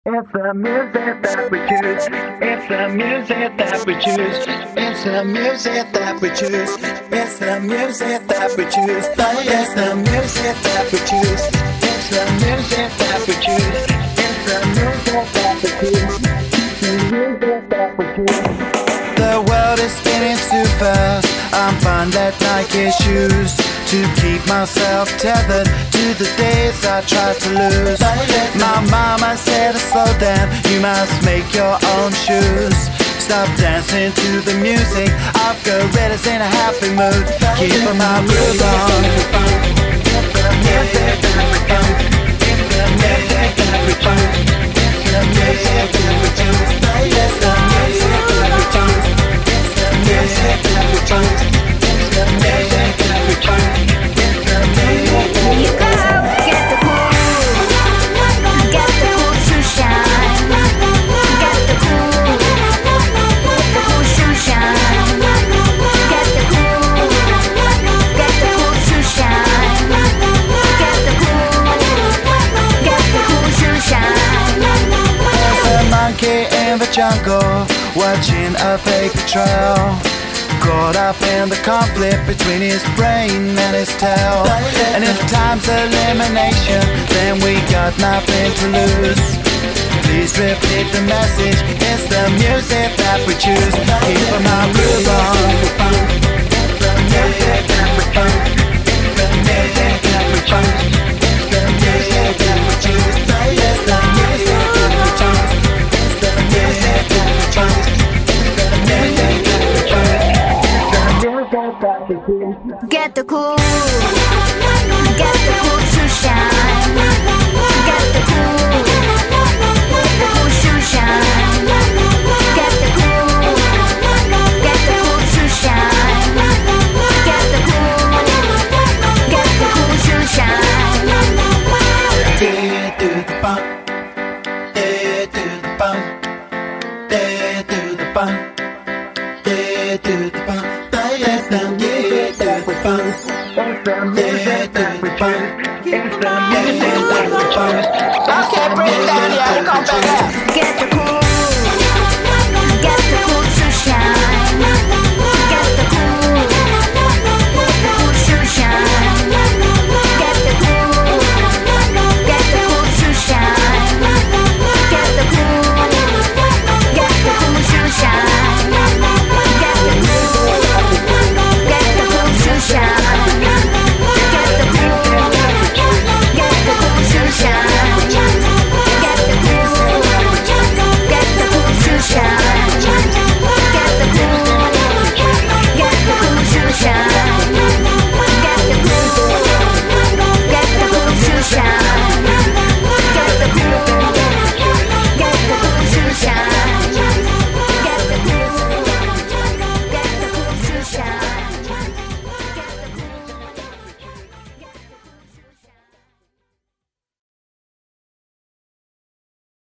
It's the music that we choose. It's the music that we choose. It's the music that we choose. It's the music that we choose. It's the music that we choose. It's the music that we choose. It's the music that we choose. The music that we choose. The world is spinning too fast. I'm fine that Nike shoes to keep myself tethered to the days I tried to lose. My mama said to slow down, you must make your own shoes. Stop dancing to the music, I've got gorillas in a happy mood. Keep my groove on. It's the music that we choose. It's the music that we choose. It's the music that we choose. It's the music that we choose. It's the music that we choose. It's the music that we choose. It's the music that we choose. You go, get the cool, get the cool to shine, get the cool shoe shine, get the cool to shine, get the cool shoe shine. There's a monkey in the jungle, watching a fake trail. Caught up in the conflict between his brain and his tail. And if time's elimination, then we got nothing to lose. Please repeat the message, it's the music that we choose. Keep my groove on. It's the music that we choose. It's the music that we choose. It's the music that we choose. It's the music that we choose. It's the music that we choose. It's the music that we choose. Get the cool to shine, get the cool shoe shine, get the cool to shine, get the cool shoe shine. Day to the bump, day to the bump, day to the bump, day to the bump. It's the music that we choose. It's the music that we choose. It's the music that we choose. I can't breathe down your